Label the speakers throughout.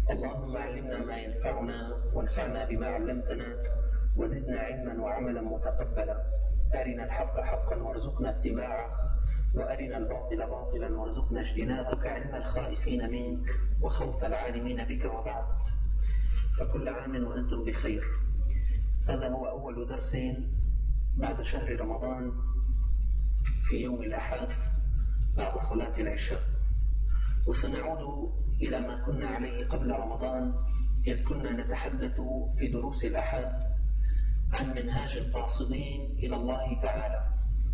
Speaker 1: اللهم علمنا ما ينفعنا وانفعنا بما علمتنا وزدنا علما وعملا متقبلا. أرنا الحق حقا وارزقنا اتباعه وأرنا الباطل باطلا وارزقنا اجتنابه، علم الخائفين منك وخوف العالمين بك. وبعد، فكل عام وأنتم بخير. هذا هو أول درس بعد شهر رمضان في يوم الأحد بعد صلاة العشاء، وسنعود إلى ما كنا عليه قبل رمضان، إذ كنا نتحدث في دروس الأحد عن منهاج القاصدين إلى الله تعالى.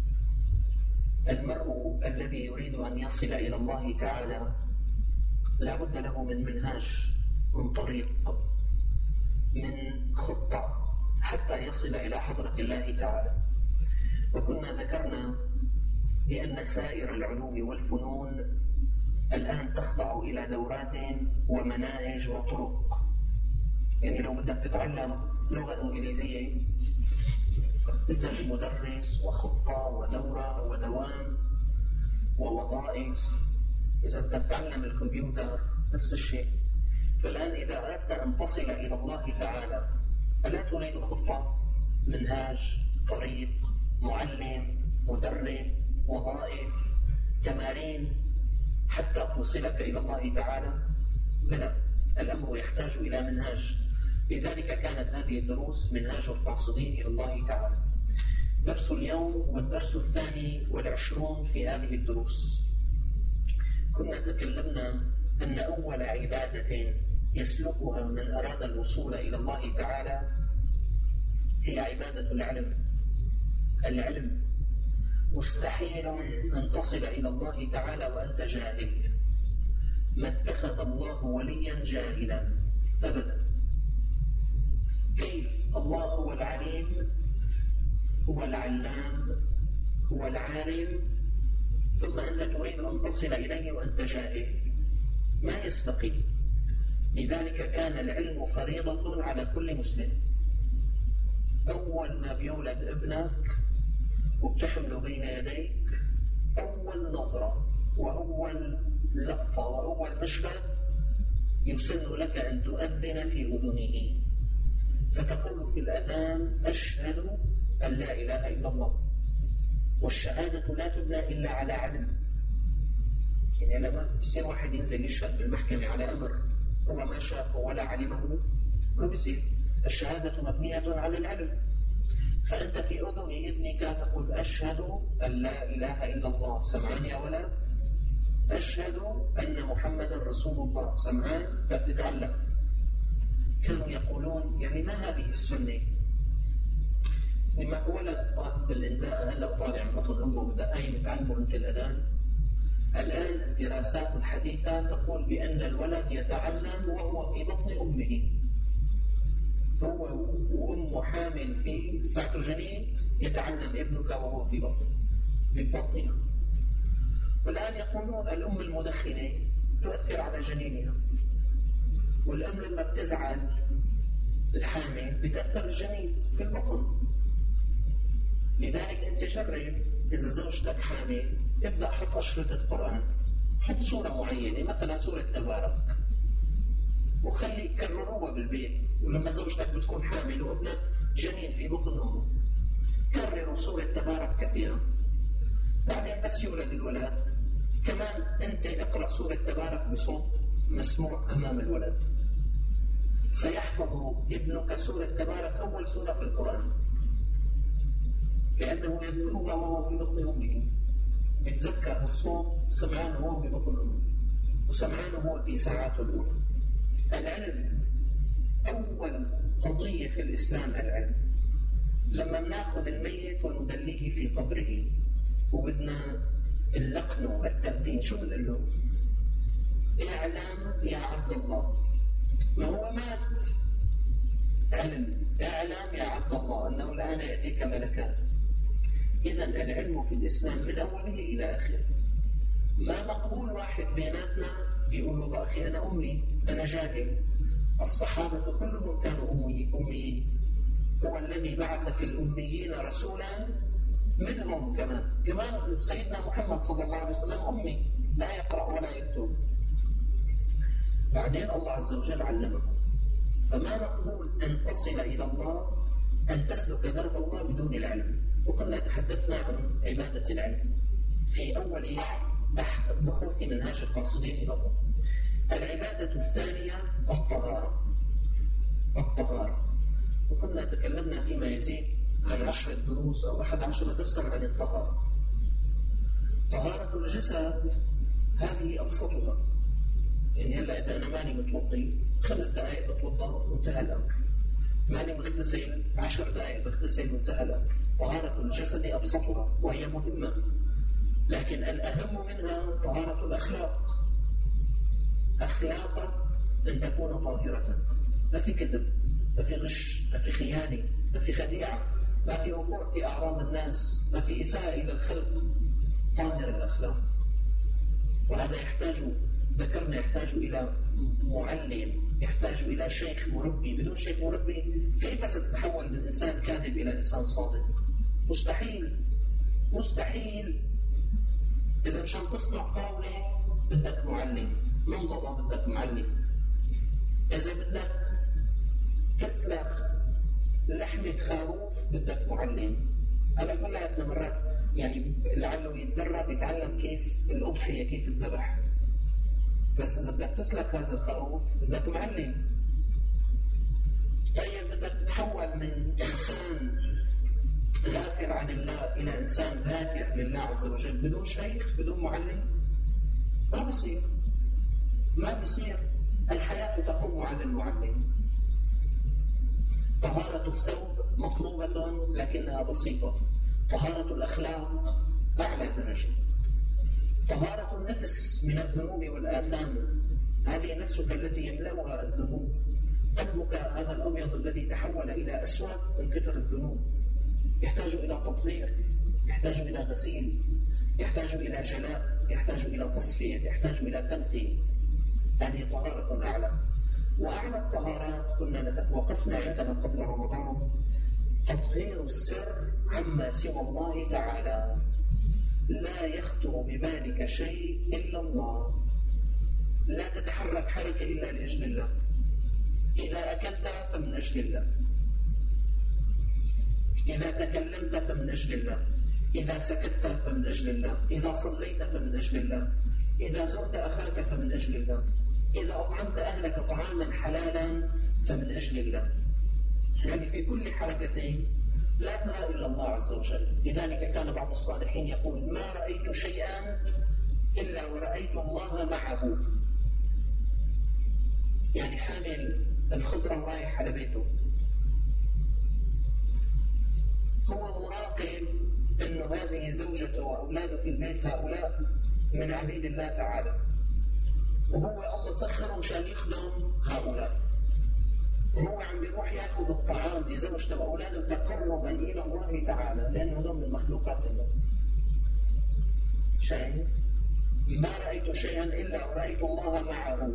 Speaker 1: المرء الذي يريد أن يصل إلى الله تعالى لا بد له من منهاج، من طريق، من خطة حتى يصل إلى حضرة الله تعالى. وكنا ذكرنا بأن سائر العلوم والفنون الآن تخضع إلى دورات ومناهج وطرق. يعني لو بدك تتعلم لغة إنجليزية تبدأ بمدرس وخطة ودورة ودوام ووظائف. إذا بدك تتعلم الكمبيوتر نفس الشيء. فالآن إذا أردت أن تصل إلى الله تعالى ألا تريد خطة، منهاج، طريق، معلم، مدرب، وظائف، تمارين حتى توصلك إلى الله تعالى؟ بلى، الأمر يحتاج إلى منهاج. لذلك كانت هذه الدروس منهاج القاصدين إلى الله تعالى. درس اليوم والدرس 22 في هذه الدروس. كنا تكلمنا أن أول عبادة يسلكها من أراد الوصول إلى الله تعالى هي عبادة العلم. العلم مستحيل أن تصل إلى الله تعالى وأنت جاهل. ما اتخذ الله وليا جاهلا أبدا. كيف؟ الله هو العليم، هو العلام، هو العالم، ثم أنت تريد أن تصل إليه وأنت جاهل؟ ما يستقيم. لذلك كان العلم فريضة على كل مسلم. أول ما بيولد ابنك وبتحمله بين يديك، أول نظرة وأول لقطة وأول مشهد يسن لك أن تؤذن في أذنه، فتقول في الأذان: أشهد أن لا إله إلا الله. والشهادة لا تبنى إلا على علم. يعني لما يصير واحد ينزل يشهد بالمحكمة على أمر هو ما شافه ولا علمه ما بيصير. الشهادة مبنية على العلم. فأنت في أذن ابنك تقول: أشهد أن لا إله إلا الله. سمعان يا ولد؟ أشهد أن محمد رسول الله. سمعان؟ تتعلم. كانوا يقولون: يعني ما هذه السنة؟ لما ولد طالب بالإنداء هلا طالع من بطن أمه بدأ يتعلموا أنت الأذان. الآن الدراسات الحديثة تقول بأن الولد يتعلم وهو في بطن أمه. هو وأمه حامل في ساعة الجنين يتعلم ابنك وهو في بطنها. والآن يقولون الأم المدخنة تؤثر على جنينها، والأم لما بتزعل الحامل بتأثر الجنين في البطن. لذلك أنت جرب، إذا زوجتك حامل ابدأ حط أشرطة قرآن، حط سورة معينة مثلا سورة تبارك، وخلي كرروها بالبيت. ولما زوجتك بتكون حامل وابنك جنين في بطن أمه كرروا سورة تبارك كثيرا. بعدين بس يولد الولد كمان أنت اقرأ سورة تبارك بصوت مسموع أمام الولد. سيحفظ ابنك سورة تبارك أول سورة في القرآن، لأنه يذكرها وهو في بطن أمه. يتذكر الصوت سمعانه وهو في بطن أمه، وسمعانه هو في ساعاته الأولى. العلم أول قضية في الإسلام. العلم لما ناخذ الميت وندليه في قبره وبدنا اللقن التلقين، شو بنقول له؟ اعلم يا عبد الله، ما هو مات. علم، اعلم يا عبد الله أنه الآن يأتيك ملكان. إذا العلم في الإسلام من أوله إلى آخره. ما مقبول واحد بيناتنا يقول له: أخي أنا أمي، أنا جاهل. الصحابة كلهم كانوا أميين. هو الذي بعث في الأميين رسولا منهم. كمان سيدنا محمد صلى الله عليه وسلم أمي، لا يقرأ ولا يكتب. بعدين الله عز وجل علمه. فما مقبول أن تصل إلى الله، أن تسلك درب الله بدون العلم. وكنا تحدثنا عن عبادة العلم في أول بحوث منهاج القاصدين إلى الله. العبادة الثانية الطهارة. وكنا تكلمنا فيما يزيد عن 10 دروس أو 11 درسا عن الطهارة. طهارة الجسد هذه أبسطها، يعني هلا إذا أنا ماني متوضي 5 دقائق بتوضأ وانتهى الأمر، ماني مغتسل 10 دقائق بغتسل وانتهى الأمر. طهارة الجسد أبسطها وهي مهمة، لكن الأهم منها طهارة الأخلاق. أخلاق أن تكون طاهرة، لا في كذب، لا في غش، لا في خيانة، لا في خديعة، لا في وقوع في أعراض الناس، لا في إساءة إلى الخلق. طاهر الأخلاق. وهذا ذكرنا يحتاج إلى معلم، يحتاج إلى شيخ مربي. بدون شيخ مربي كيف ستتحول من إنسان كاذب إلى إنسان صادق؟ مستحيل. إذا مشان تصنع طاولة بدك معلم، منضدة بدك معلم. إذا بدك تسلخ لحمة خروف بدك معلم. هلا كلها مرات يعني لعله يتدرب يتعلم كيف الأضحية، كيف الذبح. بس إذا بدك تسلك هذا الخروف بدك معلم. طيب بدك تتحول من إنسان غافل عن الله إلى إنسان ذاكر لله عز وجل بدون شيخ، بدون معلم؟ ما بيصير. الحياة تقوم على المعلم. طهارة الثوب مطلوبة لكنها بسيطة. طهارة الأخلاق أعلى درجة. طهارة النفس من الذنوب والآثام، هذه نفسك التي يملأها الذنوب. قلبك هذا الأبيض الذي تحول إلى أسود من كثر الذنوب، يحتاج إلى تطهير، يحتاج إلى غسيل، يحتاج إلى جلاء، يحتاج إلى تصفية، يحتاج إلى تنقية. هذه طهارة أعلى. وأعلى الطهارات كنا وقفنا عندنا قبل رمضان تطهير السر عما سوى الله تعالى. لا يخطر ببالك شيء إلا الله. لا تتحرك حركة إلا لأجل الله. إذا أكلت فمن أجل الله، إذا تكلمت فمن أجل الله، إذا سكت فمن أجل الله، إذا صليت فمن أجل الله، إذا زرت أخاك فمن أجل الله، إذا أطعمت أهلك طعاما حلالا فمن أجل الله. يعني في كل حركتين لا ترى إلا الله عز وجل. لذلك كان بعض الصالحين يقول: ما رأيت شيئا إلا ورأيت الله معه. يعني حامل الخضرة رايح على بيته، هو مراقب أنه هذه زوجته وأولاده في البيت هؤلاء من عبيد الله تعالى، وهو الله سخره مشان يخدم هؤلاء، وهو عم بيروح ياخذ الطعام لزوجته وأولاده تقربا إلى الله تعالى، لأنه هذول من مخلوقات الله. شايف؟ ما رأيت شيئا إلا ورأيت الله معه.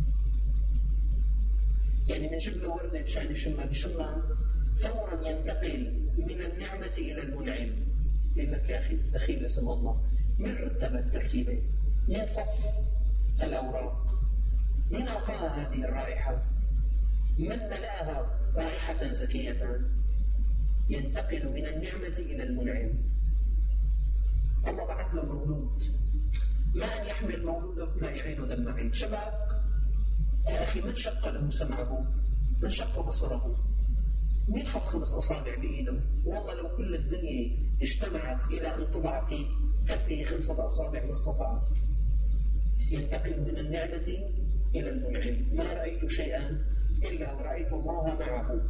Speaker 1: يعني بنجيب له وردة مشان يشمها فورا ينتقل من النعمة إلى المنعم. يقول لك: يا أخي دخيل اسم الله، من رتب الترتيبين؟ من صف الأوراق؟ من أعطاها هذه الرائحة؟ من ملاها رائحة زكية؟ ينتقل من النعمة إلى المنعم. الله بعث له مولود، ما أن يحمل مولوده تلاقي عينه دمعين. شباب يا أخي، من شق له سمعه؟ من شق بصره؟ مين حط 5 أصابع بإيده؟ والله لو كل الدنيا اجتمعت إلى أن تضع في كفه 5 أصابع ما استطاعت. ينتقل من النعمة إلى المنعم. ما رأيت شيئا إلا ورأيت الله معه.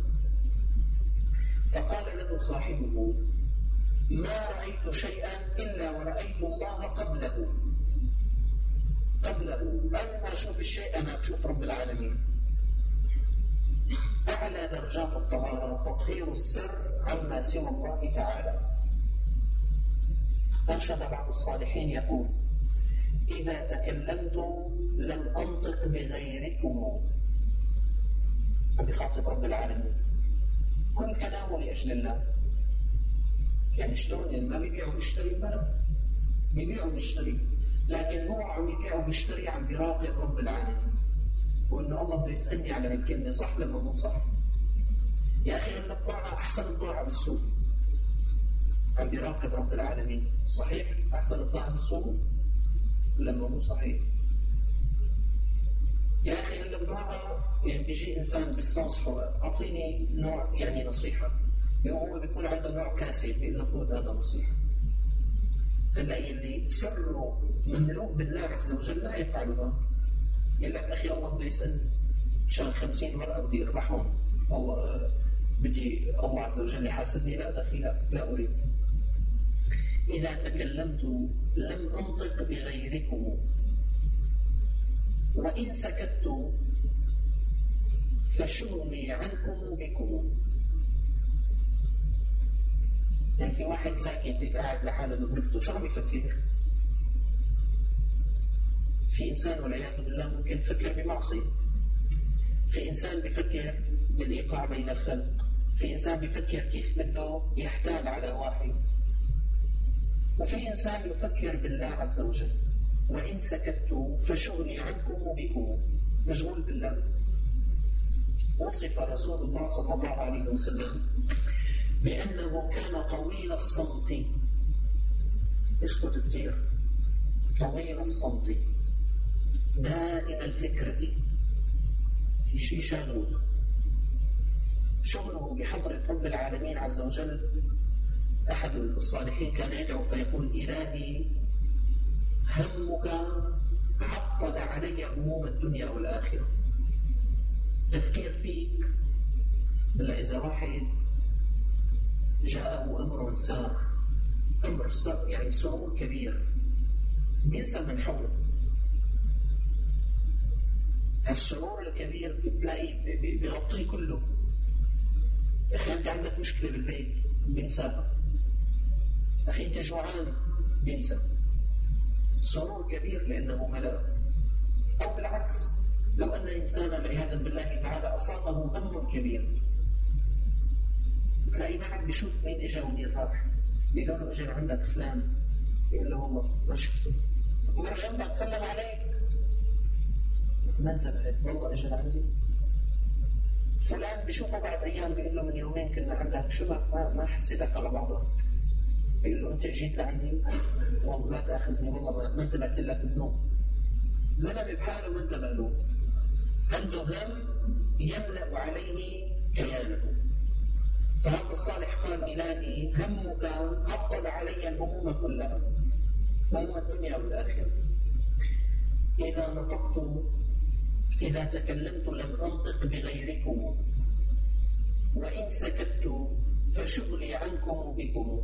Speaker 1: فقال له صاحبه: ما رأيت شيئا إلا ورأيت الله قبله. أول ما أشوف الشيء أنا أشوف رب العالمين. أعلى درجات الطهارة تطهير السر عما سوى الله تعالى. أنشد بعض الصالحين يقول: إذا تكلمت لم أنطق بغيركم. بخاطب رب العالمين، كل كلامه لأجل الله. يعني شلون؟ ما بيبيعوا بيشتري بلد، بيبيعوا بيشتري، لكن هو عم يبيعوا بيشتري عم بيراقب رب العالمين. وإنه الله بده يسألني على هالكلمة صح لما مو صح. يا أخي أن الطاعة أحسن الطاعة بالسوء. عم بيراقب رب العالمين صحيح أحسن الطاعة بالسوء لما مو صحيح. يا أخي هلا الطاعة يعني بيجي إنسان بيستنصحه أعطيني نوع يعني نصيحة، هو بيكون عنده نوع كاسي بيقول له خذ هذا نصيحة. هلا اللي سره مملوء بالله عز وجل لا يفعلها. يقول لك أخي الله بده يسألني عشان 50 مرة بدي أربحهم، بدي الله عز وجل يحاسبني. لا أخي لا أريد. إذا تكلمت لم أنطق بغيركم وإن سكت فشغلي عنكم بكم. يعني في واحد ساكت قاعد لحاله بغرفته شو عم يفكر؟ في إنسان والعياذ بالله ممكن يفكر بمعصية، في إنسان بيفكر بالإيقاع بين الخلق، في إنسان بيفكر كيف بده يحتال على واحد، وفي إنسان يفكر بالله عز وجل. وإن سكت فشغلي عنكم وبكم، مشغول بالله. وصف رسول الله صلى الله عليه وسلم بأنه كان طويل الصمت، يسكت كثير، طويل الصمت، دائم الفكرة، في شيء شغله بحضرة رب العالمين عز وجل. أحد الصالحين كان يدعو فيقول إلهي همك عطل علي هموم الدنيا والآخرة. تفكير فيك. إلا إذا واحد جاءه أمر سار، أمر سار يعني سرور كبير، بينسى من حوله. السرور الكبير بتلاقيه بيغطيه كله. أخي أنت عندك مشكلة بالبيت بينساها، أخي أنت جوعان بينسى. سرور كبير لأنه ملأ. أو بالعكس لو أن إنسانا عياذا بالله تعالى أصابه هم كبير، تلاقيه ما عم بيشوف مين إجا ومين راح. يقول له إجا عندك فلان، يقول له والله ما شفته، ويرجع جنبك سلم عليك، ما انتبهت والله إجا عندي. فلان بيشوفه بعد أيام بيقول له من يومين كنا عندك، شو ما حسيتك على بعضك. بيقول له أنت جيت لعندي؟ والله لا تأخذني والله ما انتبهت لك بالنوم. زلمة بحاله ما انتبه له، عنده هم يملأ عليه كيانه. فهذا الصالح قال إلهي همك عطل علي الهموم كلها، هموم الدنيا والآخرة. إذا نطقت إذا تكلمت لم أنطق بغيركم وإن سكت فشغلي عنكم بكم.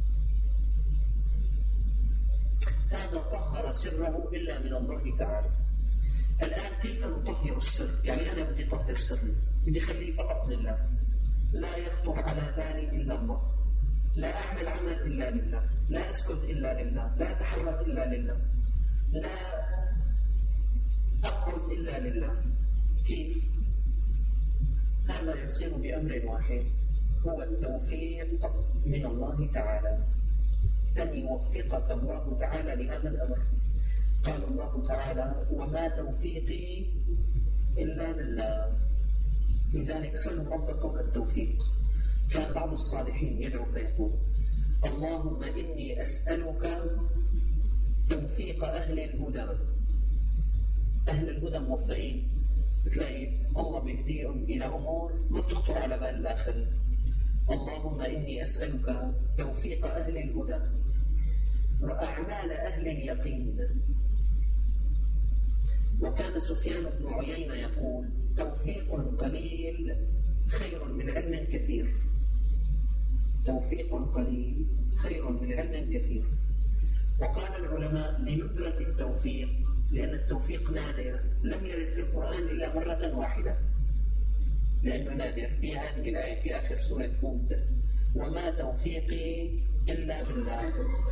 Speaker 1: هذا طهر سره إلا من الله تعالى. الآن كيف نطهر السر؟ يعني أنا بدي أطهر سري، بدي أخليه فقط لله، لا يخطر على بالي إلا الله، لا أعمل عمل إلا لله، لا أسكت إلا لله، لا أتحرك إلا لله، لا أقعد إلا لله. كيف؟ هذا يصير بأمر واحد، هو التوفيق من الله تعالى، أن يوفقك الله تعالى لهذا الأمر. قال الله تعالى وما توفيقي إلا بالله، لذلك سلوا ربكم التوفيق. كان بعض الصالحين يدعو فيقول اللهم إني أسألك توفيق أهل الهدى. أهل الهدى موفقين، بتلاقي الله بيهديهم إلى أمور ما تخطر على بال الآخرين. اللهم إني أسألك توفيق أهل الهدى وأعمال أهل اليقين. وكان سفيان بن عيينة يقول توفيق قليل خير من علم كثير. توفيق قليل خير من علم كثير. وقال العلماء لندرة التوفيق، لأن التوفيق نادر، لم يرد في القرآن إلا مرة واحدة، لأنه نادر. في هذه الآية في آخر سورة هود وما توفيقي إلا بالله.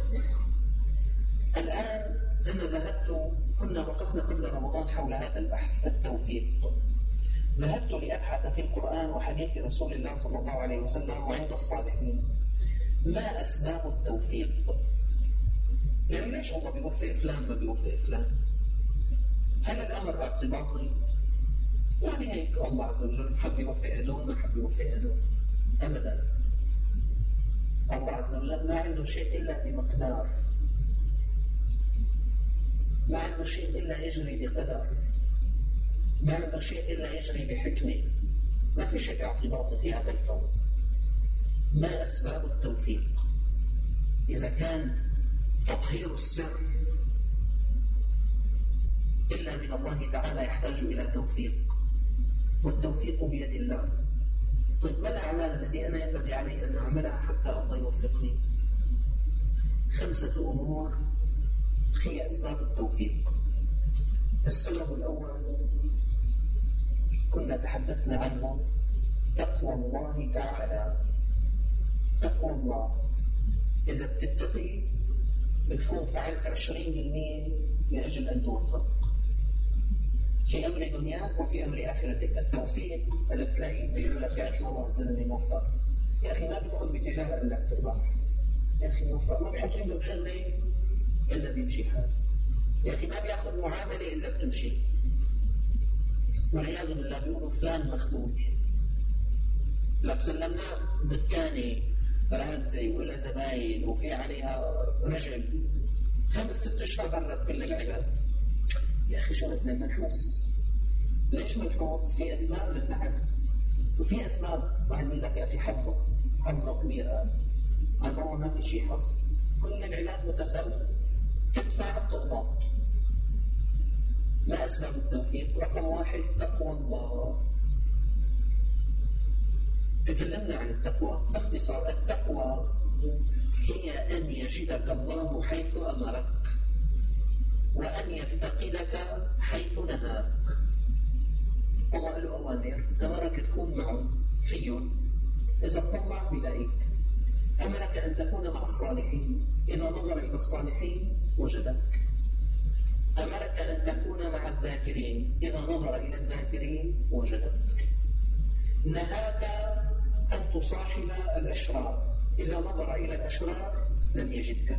Speaker 1: الآن أنا ذهبت، كنا وقفنا قبل رمضان حول هذا البحث التوفيق. ذهبت لأبحث في القرآن وحديث رسول الله صلى الله عليه وسلم وعند الصالحين ما أسباب التوفيق. يعني ليش الله بيوفق فلان ما بيوفق فلان؟ هل الأمر ارتباطي؟ يعني هيك الله عز وجل حب يوفق هدول ما حب يوفق هدول أبدا. الله عز وجل ما عنده شيء إلا بمقدار، ما عنده شيء إلا يجري بقدر، ما عنده شيء إلا يجري بحكمة. ما في شيء اعتباطي في هذا الكون. ما أسباب التوفيق؟ إذا كان تطهير السر إلا من الله تعالى يحتاج إلى توفيق، والتوفيق بيد الله. طيب ما الأعمال التي أنا ينبغي علي أن أعملها حتى الله يوفقني؟ 5 أمور هي أسباب التوفيق. السبب الأول كنا تحدثنا عنه، تقوى الله تعالى. تقوى الله، إذا بتتقي بتكون فعلت 20% لأجل أن توفق في أمر دنياك وفي أمر آخرتك. التوفيق اللي تلاقيه بيقول لك يا أخي والله الزلمة موفق، يا أخي ما بيدخل بتجارة إلا بتربح، يا أخي موفق ما بيحط عنده شغلة إلا بيمشي حاله، يا أخي ما بياخذ معاملة إلا بتمشي. والعياذ بالله بيقولوا فلان مخذول. لو سلمناه دكانة راكزة ولا زباين وفي عليها رجل 5-6 أشهر برد كل العباد، يا أخي شو اسمه منحوس. ليش منحوس؟ في أسباب للنحس وفي أسباب. واحد يقول لك يا أخي حظه كبير، عندهم ما في شيء حظ. كل العباد متساوية، تدفع تقبض. ما أسباب التوفيق؟ رقم 1 تقوى الله. تكلمنا عن التقوى باختصار. التقوى هي أن يجدك الله حيث أمرك وأن يفتقدك حيث نهاك. الله له أوامر، أمرك تكون معه فيهم، إذا اطلع بلاقيك. أمرك أن تكون مع الصالحين، إذا نظر إلى الصالحين وجدك. أمرك أن تكون مع الذاكرين، إذا نظر إلى الذاكرين وجدك. نهاك أن تصاحب الأشرار، إذا نظر إلى الأشرار لم يجدك.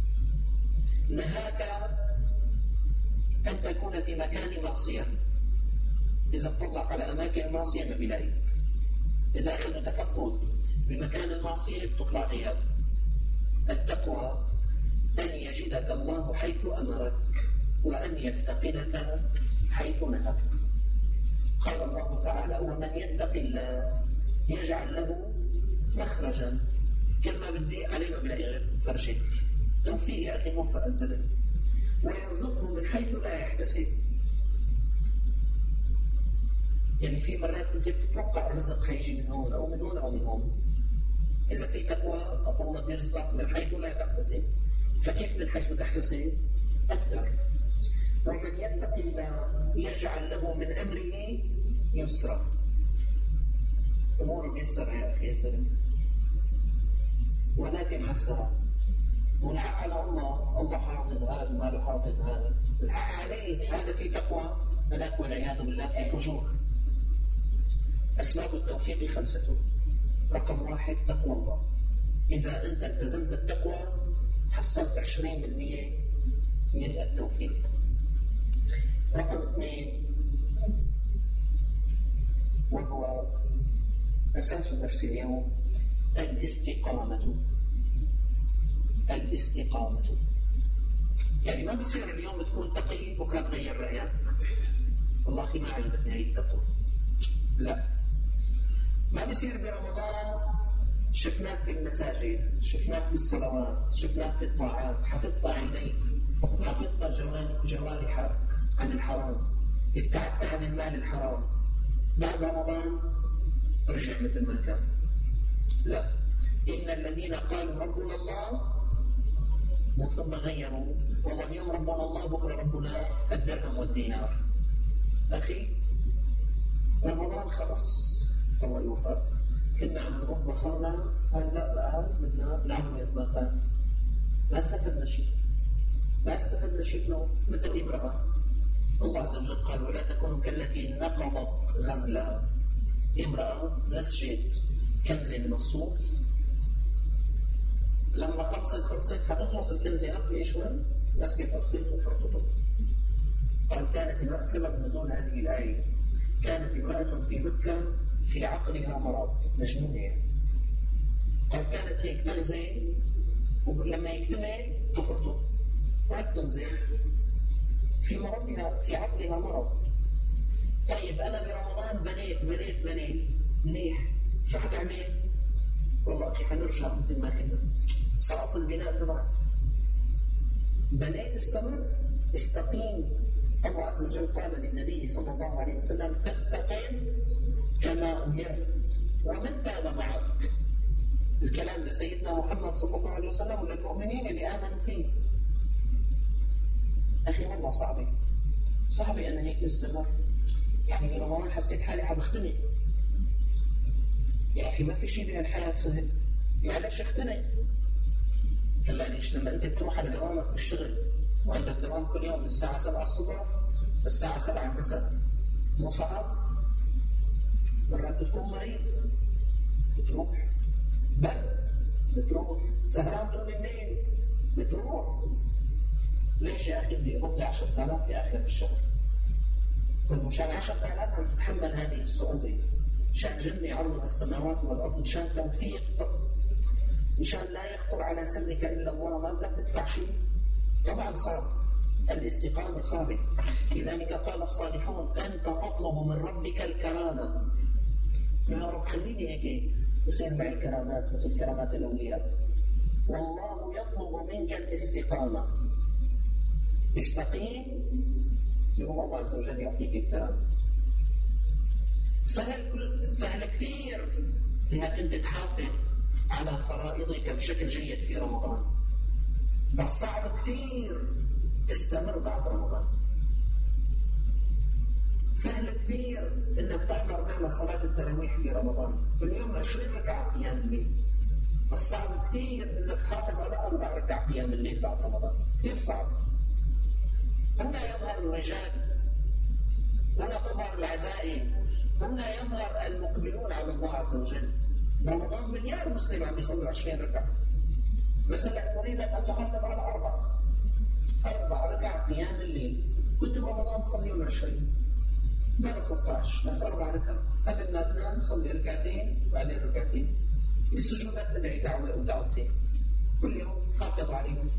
Speaker 1: نهاك أن تكون في مكان معصية، إذا اطلع على أماكن المعصية ما بيلاقيك. إذا أخذ تفقد بمكان المعصية بتطلع غياب. التقوى أن يجدك الله حيث أمرك وأن يفتقدك حيث نهاك. قال الله تعالى: ومن يتق الله يجعل له مخرجا. كلمة بدي عليه ما بلاقي غير فرجة. توفيق يا أخي، موفق الزلم. ويرزقه من حيث لا يحتسب. يعني في مرات أنت بتتوقع الرزق هيجي من هون أو من هون أو من هون. إذا في تقوى الله بيرزقك من حيث لا تحتسب. فكيف من حيث تحتسب؟ أكثر. ومن يتق الله يجعل له من أمره يسرا. أمور يسر يا أخي يا زلمة، ولكن عسرا. والحق على الله، الله حافظ هذا وما له حافظ هذا. الحق عليه، هذا في تقوى، هذاك والعياذ بالله في فجور. أسباب التوفيق 5. رقم 1 تقوى الله. إذا أنت التزمت التقوى حصلت 20% من التوفيق. رقم 2 وهو أساس درس اليوم، الاستقامة. الاستقامة يعني ما بصير اليوم تكون تقي بكرة تغير رأيك. والله أخي ما عجبتني هاي التقوى. لا، ما بصير برمضان شفناك في المساجد، شفناك في الصلوات، شفناك في الطاعات، حفظت عينيك، حفظت جوارحك عن الحرام، ابتعدت عن المال الحرام. بعد رمضان رجع مثل ما كان. لا، إن الذين قالوا ربنا الله ثم غيروا، والله اليوم ربنا الله بكرة ربنا الدرهم والدينار. أخي رمضان خلص، الله يوفق. كنا عم نروح بصرنا، هلا بدنا نعمل إطلاقات. ما استفدنا شيء، ما استفدنا شيء. مثل امرأة الله عز وجل قال: ولا تكونوا كالتي نقضت غزلها. امرأة نسجت كنزة من الصوف، لما خلصت هتخلص الكنزة قبل شوي، مسكت الخيط وفرطته. قال: كانت سبب نزول هذه الآية كانت امرأة في مكة في عقلها مرض، مجنونة. قال كانت هيك تغزي، ولما يجتمع تفرطه ولا تغزي، في مرضها في عقلها مرض. طيب أنا برمضان بنيت منيح، شو حتعمل؟ والله أخي حنرجع مثل ما كنا، سقط البناء تبعك. بنيت السمر، استقيم. الله عز وجل قال للنبي صلى الله عليه وسلم فاستقم كما أمرت ومن تاب معك. الكلام لسيدنا محمد صلى الله عليه وسلم وللمؤمنين اللي آمنوا فيه. أخي والله صعبة أنا هيك استمر، يعني برمضان حسيت حالي حبختنق. يا أخي ما في شيء بهالحياة سهل، معلش اختنق. هلا ليش لما أنت بتروح على دوامك بالشغل وعندك دوام كل يوم من الساعة 7 الصبح للساعة 7 المساء، مو صعب؟ مرات بتكون مريض بتروح، بتروح سهران طول الليل بتروح. ليش يا أخي بدي أقبض لي 10,000 في آخر الشهر؟ طيب مشان 10,000 عم تتحمل هذه الصعوبة، مشان جنة عرضها السماوات والأرض، مشان توفيق، مشان لا يخطر على سرك إلا الله، ما بدك تدفع شيء. طبعا صعب، الاستقامة صعبة. لذلك قال الصالحون أنت تطلب من ربك الكرامة. يا رب خليني هيك يصير معي كرامات مثل كرامات الأولياء. والله يطلب منك الاستقامة. استقيم يوم الله عز وجل يعطيك الكرامة. سهل كثير انك انت تحافظ على فرائضك بشكل جيد في رمضان، بس صعب كثير تستمر بعد رمضان. سهل كثير انك تحضر معنا صلاة التراويح في رمضان، باليوم 20 ركعة قيام الليل، بس صعب كثير انك تحافظ على 4 ركعات قيام الليل بعد رمضان، كثير صعب. هنا يظهر الرجال، هنا تظهر العزائم، هنا يظهر المقبلون على الله عز وجل. رمضان مليار مسلم عم يصلوا 20 ركعة، مثلا أريد أن أتحدث على 4 ركعات قيام الليل. كنت برمضان تصليهم 20 بلا 16، بس 4 ركعات قبل ما تنام تصلي ركعتين وبعدين ركعتين. السجودات تدعي دعوة أو دعوتين كل يوم، حافظ عليهم.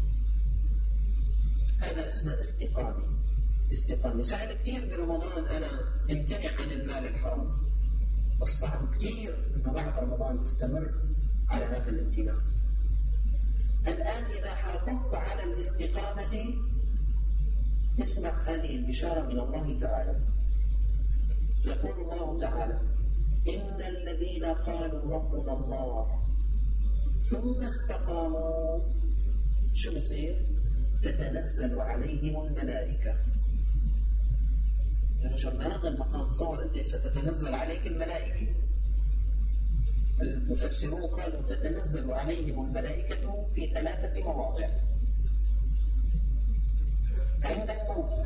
Speaker 1: هذا اسمه استقامة. سهل كثير برمضان أنا امتنع عن المال الحرام، بس صعب كثير أنه بعد رمضان استمر على هذا الامتناع. الآن إذا حافظت على الاستقامة اسمع هذه البشارة من الله تعالى. يقول الله تعالى إن الذين قالوا ربنا الله ثم استقاموا شو بصير؟ تتنزل عليهم الملائكة. يا رجل ما هذا المقام، صور أنت ستتنزل عليك الملائكة. المفسرون قالوا تتنزل عليهم الملائكة في 3 مواضع: عند الموت،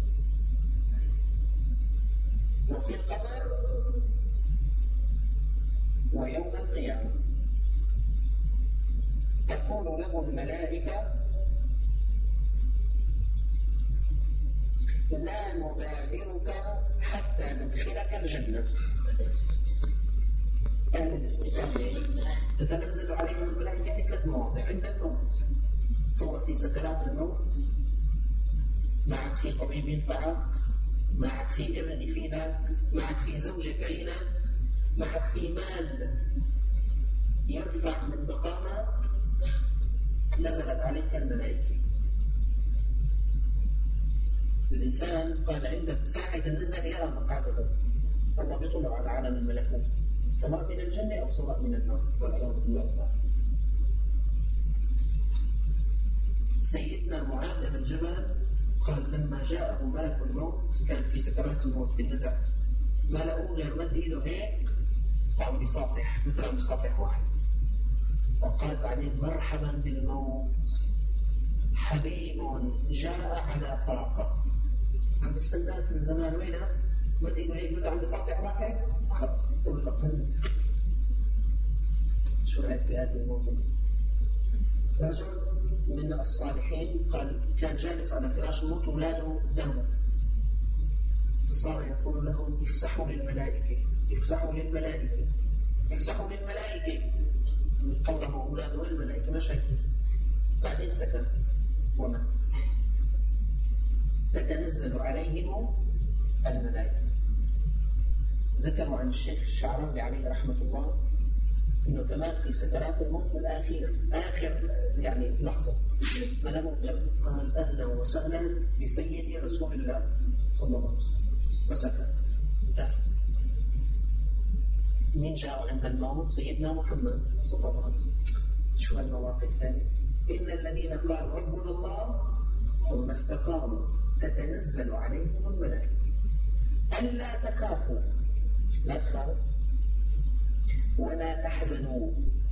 Speaker 1: وفي القبر، ويوم القيامة. تقول له الملائكة لا نغادرك حتى ندخلك الجنة. أهل الاستقامة تتنزل عليهم الملائكة في 3 مواضع: عند الموت، صور في سكرات الموت، ما عاد في طبيب ينفعك، ما عاد في ابن يفيدك، ما عاد في زوجة عينك، ما عاد في مال يرفع من مقامك، نزلت عليك الملائكة. الإنسان قال عند ساعة النزل يرى مقعده، الله بيطلع على عالم الملكوت، سواء من الجنة أو سواء من النار، والعياذ بالله. سيدنا معاذ بن جبل قال لما جاءه ملك الموت، كان في سكرات الموت في النزع، ما لقوه غير مد ايده هيك وعم بيصافح، مثل عم بيصافح واحد، وقال بعدين مرحبا بالموت حبيب جاء على فراقه. عم بستناك من زمان، وينها؟ مد ايده هيك مثل عم بيصافح واحد، خلص قول له شو رايك بهذه الموت؟ رجل من الصالحين قال كان جالس على فراش الموت وولاده قدامه،
Speaker 2: فصار يقول لهم افسحوا للملائكة افسحوا للملائكة افسحوا للملائكة. طلبوا أولاده الملائكة ما شايفين. بعدين سكت ومات. تتنزل عليهم الملائكة. ذكروا عن الشيخ الشعراوي عليه رحمة الله إنه كمان في سكرات الموت الأخير آخر يعني لحظة ملأه قال أهلا وسهلا بسيدي رسول الله صلى الله عليه وسلم وسكت. مين جاء عند الموت؟ سيدنا محمد صلى الله عليه وسلم. شو المواقف الثانية؟ إن الذين قالوا ربنا الله ثم استقاموا تتنزل عليهم الملائكة ألا تخافوا، لا تخاف ولا تحزنوا.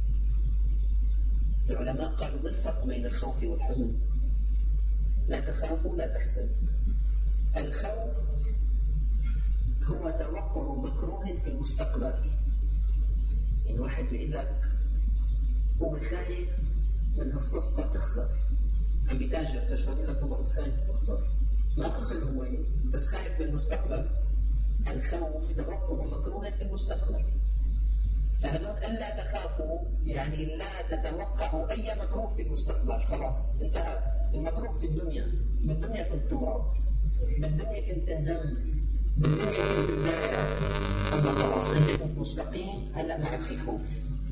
Speaker 2: العلماء قالوا ما الفرق بين الخوف والحزن؟ لا تخافوا لا تحزنوا. الخوف هو توقع مكروه في المستقبل. يعني واحد بيقول لك هو خايف من هالصفقة تخسر، عم بيتاجر تشرب لك والله بس خايف تخسر، ما خسر هو بس خايف بالمستقبل. الخوف توقع مكروه في المستقبل. فهذول ألا تخافوا يعني لا تتوقعوا أي مكروه في المستقبل. خلاص انتهى المكروه في الدنيا. بالدنيا كنت تمرض، بالدنيا كنت تنهم، بالدنيا كنت تدافع، أما خلاص أنت كنت مستقيم هلا ما عاد في خوف.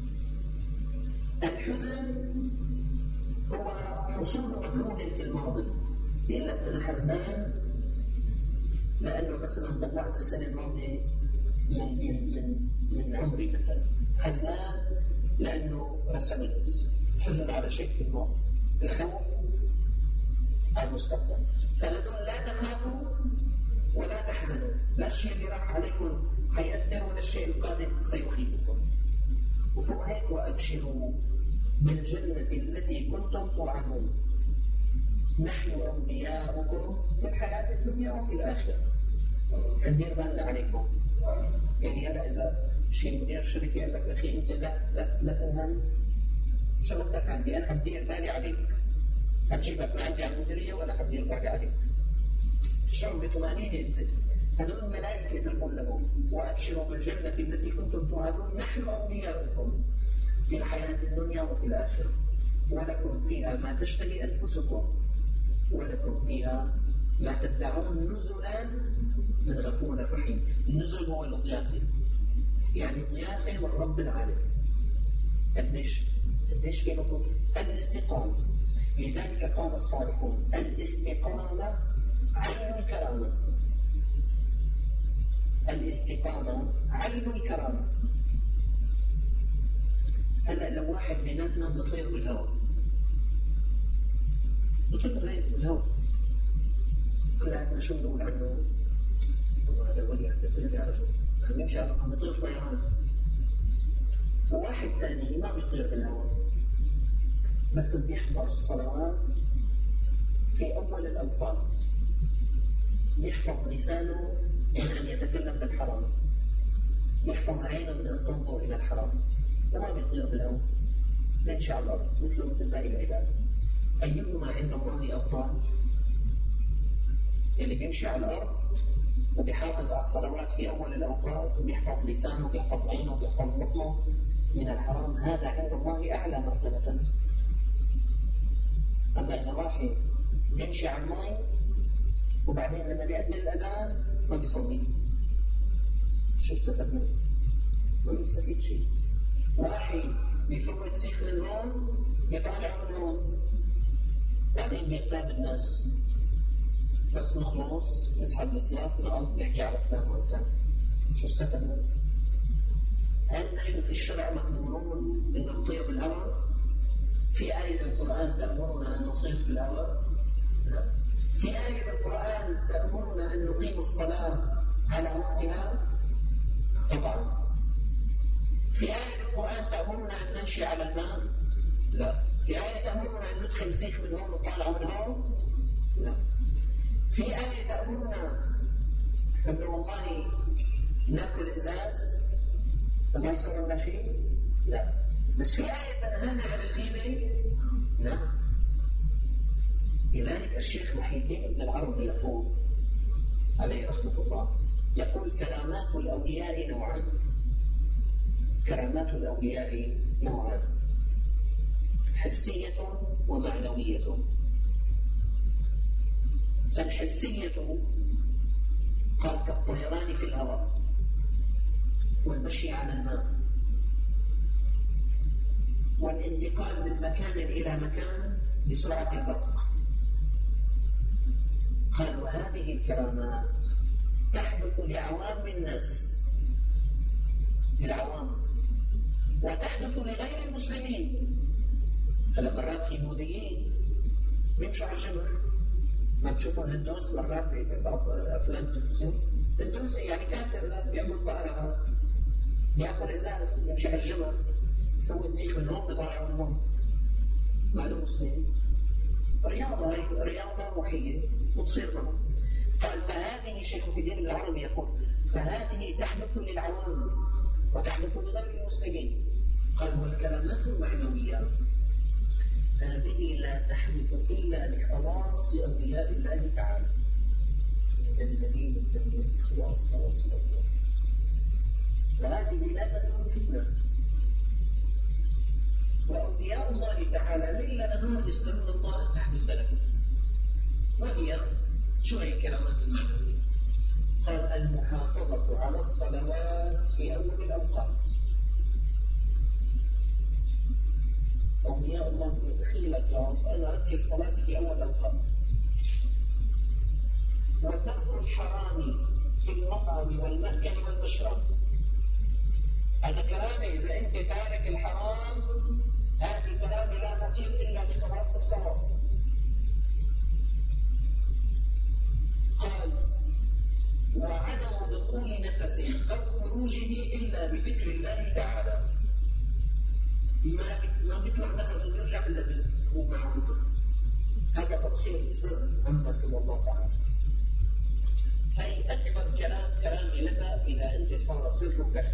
Speaker 2: الحزن هو حصول مكروه في الماضي. يقول لك أنا حزنان لأنه مثلا ضيعت السنة الماضية من عمري مثلا، حزنان لأنه رسمت، حزن على شيء في الماضي. الخوف المستقبل. فهذول لا تخافوا ولا تحزنوا، لا الشيء اللي راح عليكم حيأثر ولا الشيء القادم سيخيفكم. وفوق هيك وأبشروا بالجنة التي كنتم توعدون نحن أولياؤكم في الحياة الدنيا وفي الآخرة. ندير بالنا عليكم. يعني هلا إذا شيء مدير شركة قال لك أخي أنت لا تنهم شغلتك عندي، أنا حدير بالي عليك، هتجيبك ما عندي على المديرية ولا حدير بالي عليك. شعور بطمأنينة أنت. هذول الملائكة تقول لهم وأبشروا بالجنة التي كنتم توعدون نحن أولياؤكم في الحياة الدنيا وفي الآخرة ولكم فيها ما تشتهي أنفسكم ولكم فيها ما تدعون نزلا من غفور رحيم. النزل هو الضيافة، يعني ضيافة من رب العالمين. قديش في لطف الاستقامة. لذلك قال الصالحون الاستقامة عين الكرامة. الاستقامة عين الكرامة. هلا لو واحد بيناتنا بيطير بالهواء، بيطير بالهواء، كلنا شو بنقول عنه؟ هذا ولي عم بيطير يا رجل، عم يمشي عم بيطير طيران. وواحد ثاني ما بيطير بالهواء بس بيحضر الصلوات في أول الأوقات، يحفظ لسانه من أن يتكلم بالحرام، يحفظ عينه من أن تنظر إلى الحرام، وما بيطير بالهواء، بيمشي على الأرض مثل باقي العباد. أيهما عند الله أفضل؟ اللي بيمشي على الأرض وبيحافظ على الصلوات في أول الأوقات وبيحفظ لسانه وبيحفظ عينه وبيحفظ بطنه من الحرام، هذا عند الله أعلى مرتبة. أما إذا واحد بيمشي على الماء وبعدين لما بيأذن الأذان ما بيصلي، شو استفدنا؟ ما بيستفيد شيء. واحد بيفوت سيخ من هون بيطالع من هون بعدين بيغتاب الناس، بس نخلص نسحب السياق نقعد نحكي على فلان وعلان، شو استفدنا؟ هل نحن في الشرع مأمورون أن نطير بالهواء؟ في آية في القرآن تأمرنا أن نطير في الهواء؟ لا. في آية في القرآن تأمرنا أن نقيم الصلاة على وقتها؟ طبعا. في آية في القرآن تأمرنا أن نمشي على الماء؟ لا. في آية تأمرنا أن ندخل سيخ من هون وطالع من هون؟ لا. في آية تأمرنا أن والله ناكل إزاز وما يصير لنا شيء؟ لا. بس في آية تنهانا عن الغيبة؟ لا. لذلك الشيخ محي الدين ابن العربي يقول عليه رحمة الله يقول كرامات الأولياء نوعان. كرامات الأولياء نوعان، حسية ومعنوية. فالحسية قال كالطيران في الهواء والمشي على الماء والانتقال من مكان إلى مكان بسرعة البرق. قال وهذه الكرامات تحدث لعوام الناس، للعوام، وتحدث لغير المسلمين. هلا مرات في بوذيين بيمشوا على الجمر، ما بتشوفوا الهندوس مرات ببعض افلام التلفزيون، الهندوسي يعني كافر بيعبد بقرة، بياكل ازاز، بيمشي على الجمر، يسوي زيخ من هون بيطلع من هون، معلوم مسلم. رياضة، هي رياضة روحية وتصير معه. قال فهذه شيخ في الدين العربي يقول فهذه تحدث للعوام وتحدث لغير المسلمين. قال والكرامات المعنوية هذه لا تحدث إلا لخواص أولياء الله تعالى. الذين يتبعون خواص الله، وهذه لا تكون فتنة. وأولياء الله تعالى ليل نهار يسألون الله أن تحدث لهم. وهي شو هي الكرامات المعنوية؟ قال المحافظة على الصلوات في أول الأوقات. أولياء الله يدخلك يا رب أنا أركز صلاتي في أول الأوقات. وترك الحرام في المطعم والمأكل والمشرب. هذا كلام إذا أنت تارك الحرام، هذا الكلام لا تصير إلا بخواص الخواص. قال وعدم دخول نفس أو خروجه إلا بذكر الله تعالى. ما بيطلع نفس ويرجع إلا هو مع ذكر. هذا تضخيم السر عما سوى الله تعالى. هي أكبر كلام لك إذا أنت صار سرك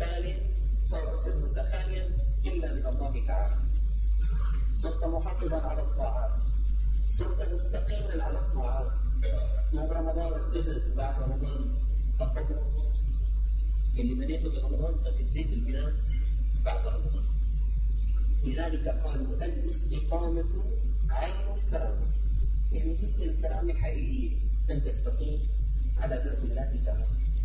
Speaker 2: خاليا إلا من الله تعالى. صرت محافظا على الطاعات، صرت مستقيما على الطاعات. بعد رمضان اتزلت، بعد رمضان الضبط اللي بنيته برمضان فتزيد البناء بعد رمضان. لذلك قالوا الاستقامة عين الكرامة، يعني هي الكرامة الحقيقية أن تستقيم على ذات الله تعالى.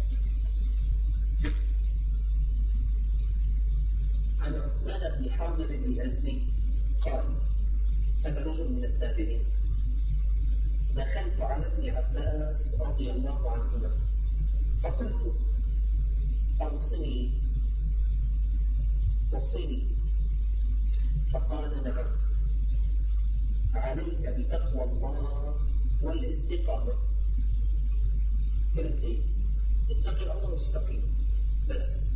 Speaker 2: عن عثمان بن حاضر الأزدي قال هذا رجل من التابعين دخلت على ابن عباس رضي الله عنهما فقلت أوصني فقال نعم عليك بتقوى الله والاستقامة. كلمتين اتق الله واستقيم بس.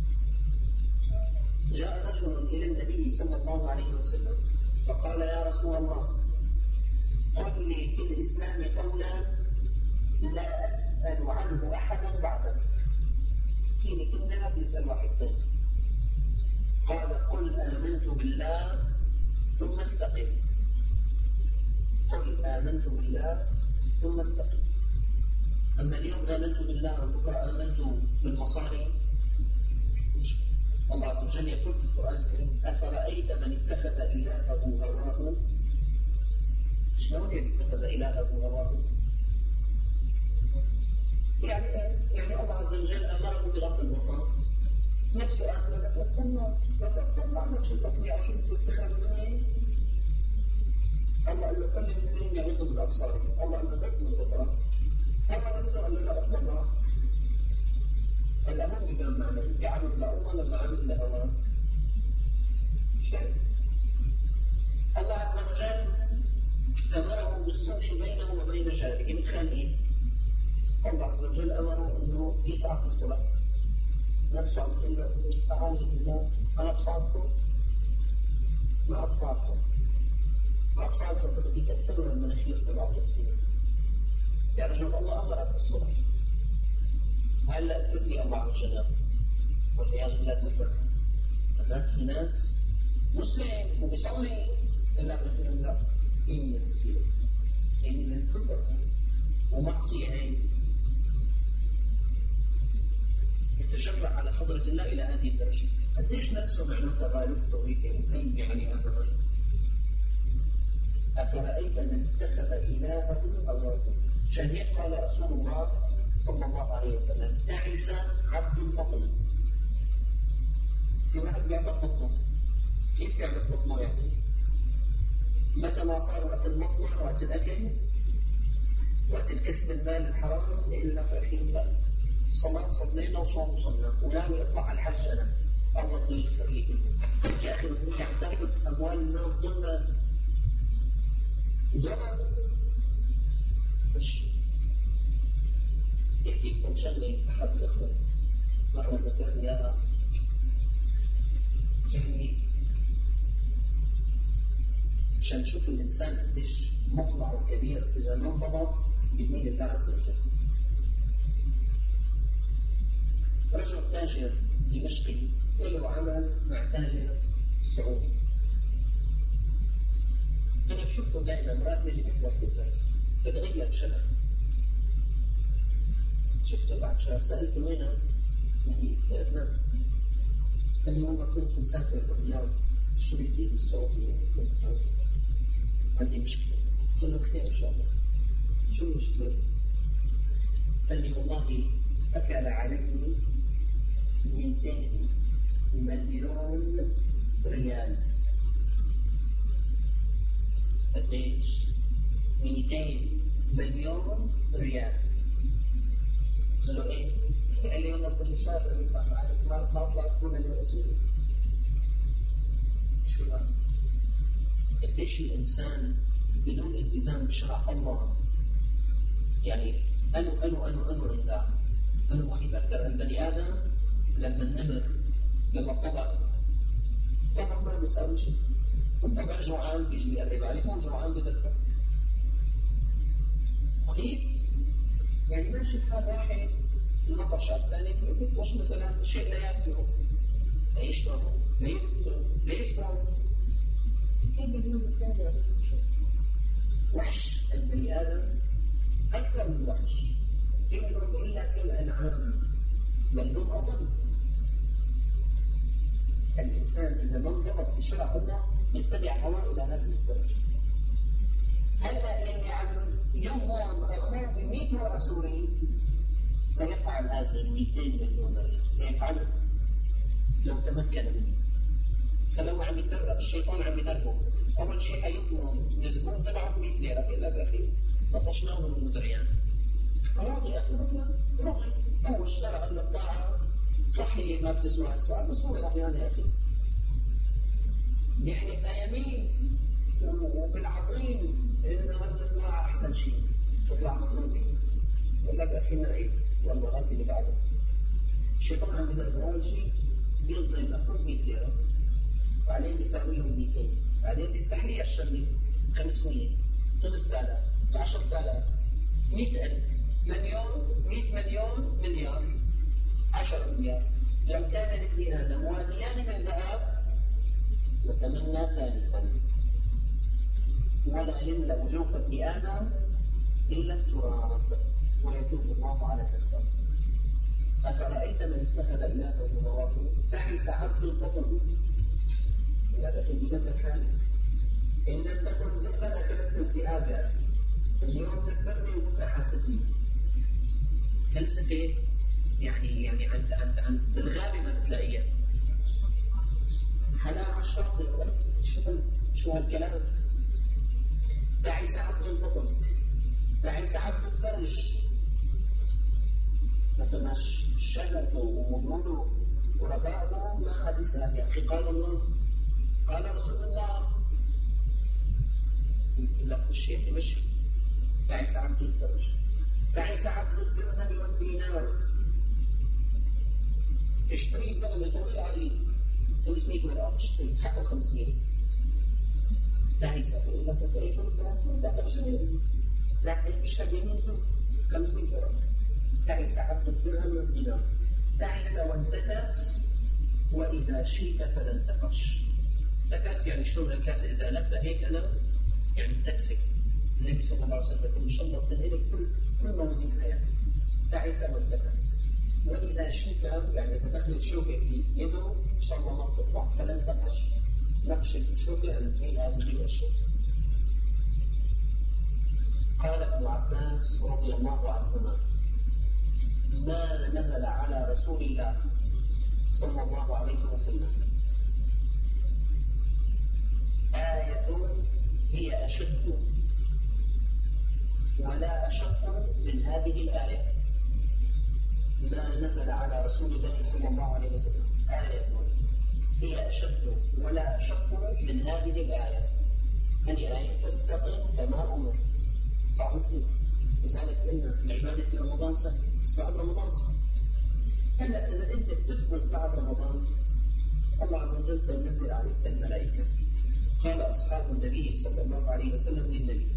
Speaker 2: جاء رجل إلى النبي صلى الله عليه وسلم فقال يا رسول الله قل لي في الإسلام قولا لا أسأل عنه أحدا بعدك. كيني كلنا بيسأل واحد تاني. قال قل آمنت بالله ثم استقم. قل آمنت بالله ثم استقم. أما اليوم آمنت بالله وبكرة آمنت بالمصاري. الله عز وجل يقول في القرآن الكريم أفرأيت من اتخذ إلهه هواه. شلون يعني اتخذ إلهه هواه؟ يعني الله عز وجل أمره بغض البصر. نفسه آخر لك طلع ما تشوف تطلع شو اتخذ الدنيا. الله قال له كل المؤمنين يغضوا من أبصارهم. الله قال له غض من بصرك. الله نفسه قال له لا أطلع. الأهم بما معنى أنت عبد الله لما عبد لهواه. شيء الله عز وجل أمره بالصلح بينه وبين جاره من خلقه. الله عز وجل أمره أنه يسعى في الصلح. نفسه عم تقول له أعوذ بالله أنا أبصاركم ما أبصاركم بدي يكسروا المناخير تبع تكسير. يا رجل الله أمرك بالصلح. هلا تبني الله على الجناب والعياذ بالله كفر. الناس في ناس مسلم وبيصلي الا بخير لا هي من السيره، هي من الكفر ومعصيه هي. يتجرأ على حضرة الله إلى هذه الدرجة. قديش نفسه معنى تغالبته هيك وهيبي على هذا الرجل. أفرأيت من اتخذ إلهه هواه. عشان هيك قال رسول الله صلى الله عليه وسلم: تعس عبد البطن. في واحد بيعبد بطنه. كيف يعبد بطنه يعني؟ متى ما صار وقت المطمع، وقت الأكل، وقت الكسب المال الحرام، إلا فأخي صلاة صلينا وصوم صلينا وناوي أطلع على الحج أنا الله يغفر لي كله. يا أخي بس أنت عم تاخذ أموال الناس ضمن زمن. مش يحكي لكم شغلة أحد الأخوة مرة ذكر لي إياها. يعني عشان نشوف الإنسان قديش مطلعه كبير إذا ما انضبط بدين الله عز وجل. رجل تاجر دمشقي له عمل مع تاجر سعودي. أنا بشوفه دائما مرات نجي نحضر في الدرس بتغير شغل. شفته بعد شهر سألته وين يعني اكتئبنا؟ قال لي والله كنت مسافر بالرياض شو بدي بالسعودية كنت عندي مشكلة. قلت له خير إن شاء الله. شو المشكلة؟ قال لي والله أكل علي 200 مليون ريال. قديش؟ 200 مليون ريال. قال له ايه؟ قال لي والله صار لي شهر ما طلعت من المسؤول. شو هذا؟ قديش الانسان بدون التزام بشرع الله يعني انو نزاع انو مخيف اكثر. البني ادم لما النمر لما طبعا ما بيساوي شيء. طبعا جوعان بيجي بيقرب عليك، مو جوعان بدك مخيف. يعني ماشي بحال واحد نطش على الثاني بيطلش مثلا شيء لا ياكله لا يشربه لا يلبسه لا يسمعه. كيف بدون الثاني وحش البني ادم اكثر من وحش. انه بقول لك الانعام بل هم اضل. الانسان اذا ما انضبط بشرع الله يتبع هواه الى هذه الدرجه. هلا اللي عم يظلم اخوه ب100 ورقه سوري سيفعل هذا 200 مليون ريال، سيفعله لو تمكن منه. سلو عم يتدرب، الشيطان عم يدربه. اول شيء حيطلب الزبون تبعه 100 ليره، بيقول لك اخي نطشناه من المدريان. راضي يا اخي راضي. هو اشترى عندنا بضاعه صحيه ما بتسوى السؤال، بس هو رضيان يا اخي. يحلف يمين وبالعظيم انه هذا البضاعه احسن شيء، تطلع مضروبه. يقول لك اخي نريد والله هات اللي بعده. الشيطان عم يدرب اول شيء بيظلم اخوه 100 ليره، بعدين بيساوي لهم 200، بعدين بيستحلي الشغله 500، 5000، 10000، 100000، مليون، 100 مليون، مليار، 10 مليار. لو كان لابن ادم واديان من ذهب لتمنى ثالثا، ولا يملا جوف ابن ادم الا التراب ويتوب الله على كفاره. افرايت من اتخذ الهه هواه تعس عبد البطن. يا اخي دي جنبك حالك ان لم تكن زحفه كانت الذئاب يا اخي. اليوم تكبرني وبكره حاسبني. فلسفه يعني عند بالغابه ما بتلاقيها. حلاوه الشرطي شو هالكلام؟ تعس عبد البطن، تعس عبد الفرج. مثلا شهوته ومجنونه ورفاقه ما حد يسال يا اخي. قال الله قال رسول الله لا الشيء يمشي. تعس عبد الفرج، تعس عبد الدرهم والدينار. اشتري زلمه طويل عريض 500 ورقه، اشتري حقه 500. تعس يقول لك تعيش لا اشتري يمين 500 ورقه. تعس عبد الدرهم والدينار. تعس وانتكس واذا شئت فلن تقش. تكس يعني شلون الكاس اذا لبى هيك انا يعني تكسك. النبي صلى الله عليه وسلم يقول ان شاء الله بتنهلك كل موازين حياتك. تعس وانتكس. وإذا شك يعني إذا دخلت شوكة في يده إن شاء الله ما بتطلع فلن تنقش نقش الشوكة يعني زي هذه الشوكة. قال ابن عباس رضي الله عنهما: ما نزل على رسول الله صلى الله عليه وسلم آية هي أشد ولا أشق من هذه الآية. ما نزل على رسول الله صلى الله عليه وسلم آية هي أشد ولا أشق من هذه الآية. هذه آية فاستقم كما أمرت. صعب كثير. لذلك إن العبادة في رمضان سهل بس بعد رمضان صعب. هلا إذا أنت بتثبت بعد رمضان الله عز وجل سينزل عليك الملائكة. قال أصحاب النبي صلى الله عليه وسلم للنبي: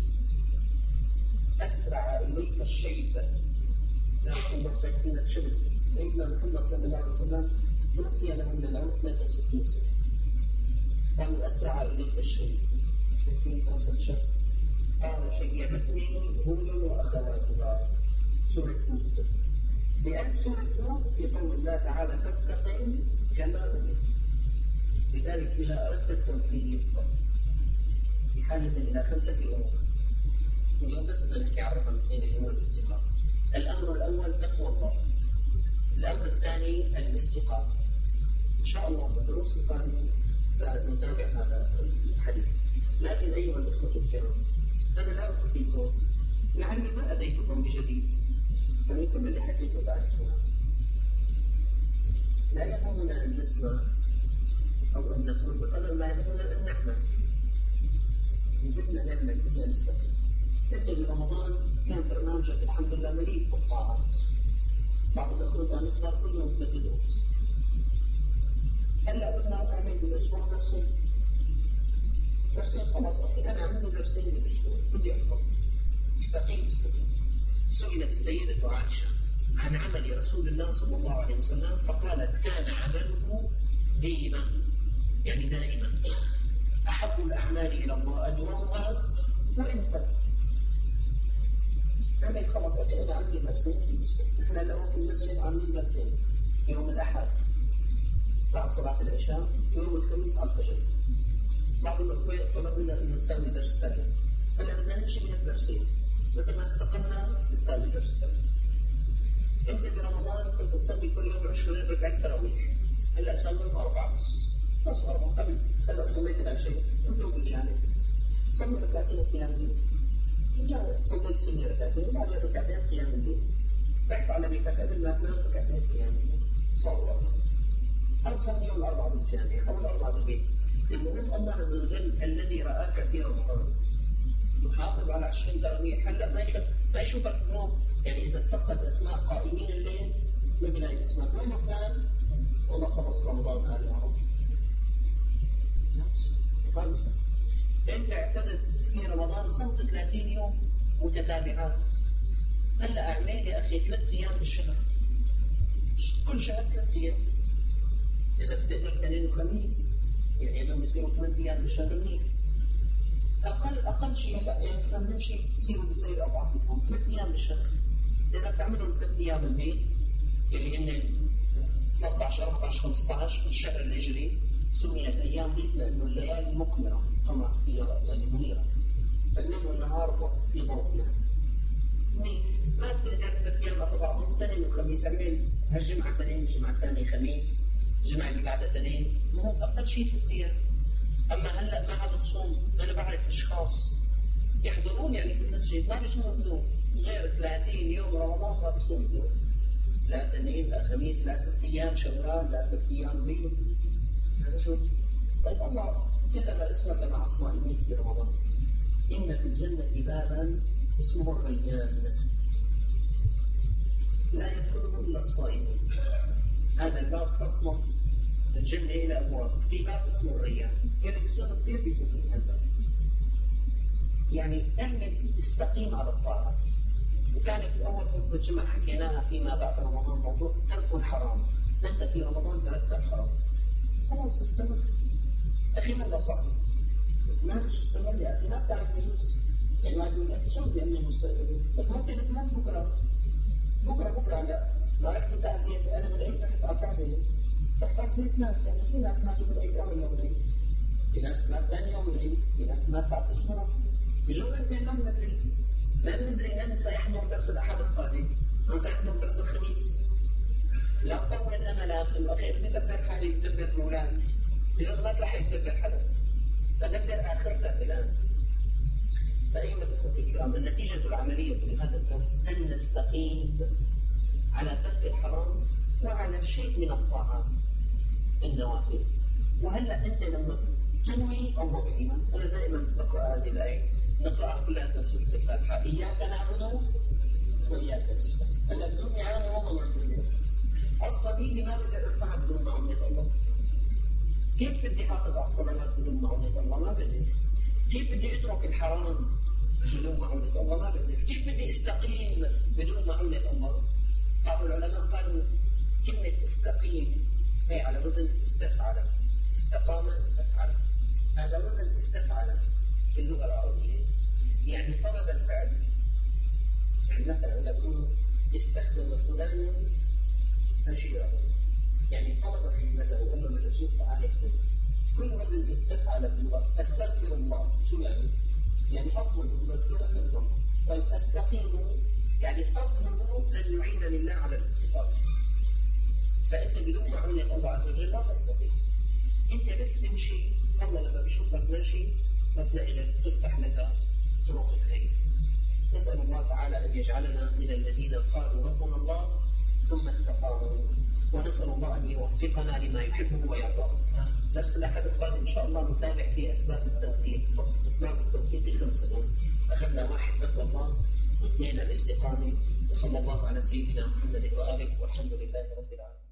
Speaker 2: أسرع إليك الشيب. نحن شايفين الشبه. سيدنا محمد صلى الله عليه وسلم توفي له من العمر 63 سنة. قالوا: أسرع إليك الشيب. شايفين فرصة شب. قال: شيبتني هود وأخواتها. سورة هود. لأن سورة هود في قول الله تعالى: فاستقم كما أمرت. لذلك إذا أردت التوفيق بحاجة إلى 5 أمور. اليوم بس نحكي عنها اللي هو الاستقامة. الأمر الأول تقوى الله. الأمر الثاني الاستقامة. إن شاء الله في الدروس القادمة سنتابع هذا الحديث. لكن أيها الأخوة الكرام، أنا لا أخفيكم لعلي ما أتيتكم بجديد، فمنكم اللي حكيته تعرفون. لا يهمنا أن نسمع أو أن نقول بقدر ما يهمنا أن نعمل. بدنا نعمل، بدنا نستقيم. أنت برمضان كان برنامجك الحمد لله مليء بالطاعات. بعض الأخوة كان يحضر كل يوم 3 دروس. هلا بدنا نعمل بالأسبوع درسين خلاص. أخي أنا عملت درسين بالأسبوع بدي أحضر. استقيم. سئلت السيدة عائشة عن عمل رسول الله صلى الله عليه وسلم فقالت: كان عمله ديما يعني دائما. أحب الأعمال إلى الله أدومها وإن قل. عمل خلاص. أنا عندي درسين في الأسبوع. نحن اليوم في المسجد عاملين درسين، يوم الأحد بعد صلاة العشاء ويوم الخميس على الفجر. بعض الأخوة طلبوا لنا إنه نسوي درس ثاني. هلا بدنا نمشي من الدرسين. متى ما استقلنا نسوي درس ثاني. أنت برمضان كنت تسوي كل يوم 20 ركعة تراويح. هلا سويهم 4 بس 4 قبل. هلا صليت العشاء أنت بالجامع. صلي ركعتين قيام الليل. صليت سنة ركعتين وبعدين ركعتين قيام الليل. رحت على بيتك قبل ما تنام ركعتين قيام الليل. صلوا. أو صلي يوم 4 بالجامع أو 4 بالبيت. المهم الله عز وجل الذي رآك في رمضان يحافظ على 20 تراويح. هلا ما يشوفك اليوم. يعني إذا تفقد أسماء قائمين الليل ما بيلاقي اسمك. وين فلان؟ والله خلص رمضان قال يا رب. خالص. أنت اعتدت في رمضان صمت 30 يوم متتابعات. هلا أعمل يا أخي 3 أيام بالشهر. كل شهر 3 أيام. إذا بتقدر اثنين وخميس يعني لما يصيروا 8 أيام بالشهر منيح. أقل شيء هلا يعني احنا بنمشي بصير أضعف فيهم 3 أيام بالشهر. إذا بتعملوا 3 أيام بالبيت اللي هن 13 14 15 في الشهر الهجري سميت أيام بيت لأنه الليالي مقمرة قمر فيها يعني منيرة. فالليل والنهار وقت في ضوء يعني. ما بتقدر 3 أيام ورا بعضهم اثنين وخميس. اعمل هالجمعة اثنين، الجمعة الثانية خميس، الجمعة اللي بعدها اثنين. مو أقل شيء 3 أيام. أما هلا ما عم تصوم. أنا بعرف أشخاص يحضرون يعني في المسجد ما بيصوموا بدون غير 30 يوم رمضان ما بيصوموا بدون. لا اثنين لا خميس لا 6 أيام شوال لا 3 أيام بيض. هذا شو؟ طيب الله كتب اسمك مع الصائمين في رمضان. إن في الجنة بابا اسمه الريان لا يدخله إلا الصائمون. هذا الباب خصص الجنة إلى أبواب. في باب اسمه الريان. يعني بيصيروا كثير بيفوتوا من هذا. يعني اعمل استقيم على الطاعة. وكانت في أول خطبة الجمعة حكيناها فيما بعد رمضان موضوع ترك الحرام. أنت في رمضان تركت الحرام. خلاص استمر. أخي والله صعب. ما بدش تستمر يا أخي. ما بتعرف يجوز. يعني ما تقول أخي شو بدي أعمل مستقبلي؟ طيب ممكن تموت بكرة لا رحت تعزية تعزي ناس، يعني في ناس ماتوا بالعيد أول يوم العيد، في ناس مات ثاني يوم العيد، في ناس مات بعد أسبوع. بجوز أنت ما ندري من سيحضر درس الأحد القادم، من سيحضر درس الخميس. لا تطول الأملات، الأخير تدبر حالي، تدبر الأولاد، بجوز ما تلحق تدبر حدا، فدبر آخرتك الآن. فأيها الأخوة الكرام، النتيجة العملية من هذا الدرس أن نستقيم على ترك الحرام وعلى شيء من الطاعات النوافل. وهلا أنت لما تنوي الله بالإيمان، أنا دائما أقرأ هذه الآية، نقرأها كلها في سورة الفاتحة، إياك نعبد وإياك نستعين. هلا الدنيا عامة والله ما الدنيا أصلا يجي ما بدي أدفع بدون معونة الله. كيف بدي أحافظ على الصلوات بدون معونة الله؟ ما بدي. كيف بدي أترك الحرام بدون معونة الله؟ ما بدي. كيف بدي أستقيم بدون معونة الله؟ بعض العلماء قالوا كلمة استقيم هي على وزن استفعل، استقام استفعل، هذا وزن استفعل في اللغة العربية، يعني طلب الفعل. يعني مثلا يقول استخدم فلان أشياء، يعني طلب خدمته، أما من أجل فعال يخدم. كل وزن استفعل في اللغة. أستغفر الله شو يعني؟ يعني أطلب المغفرة من الله. طيب أستقيم يعني أطلب أن يعينني الله على الاستقامة. فأنت بدون معونة الله عز وجل لا تستطيع. أنت بس تمشي، الله لما بيشوفك ماشي بتلاقي لك تفتح لك طرق الخير. نسأل الله تعالى أن يجعلنا من الذين قالوا ربنا الله ثم استقاموا، ونسأل الله أن يوفقنا لما يحبه ويرضاه. درس الأحد القادم إن شاء الله نتابع في أسباب التوفيق. أسباب التوفيق 5. أخذنا 1 تقوى الله، 2 الاستقامة، وصلى الله على سيدنا محمد وآله، والحمد لله رب العالمين.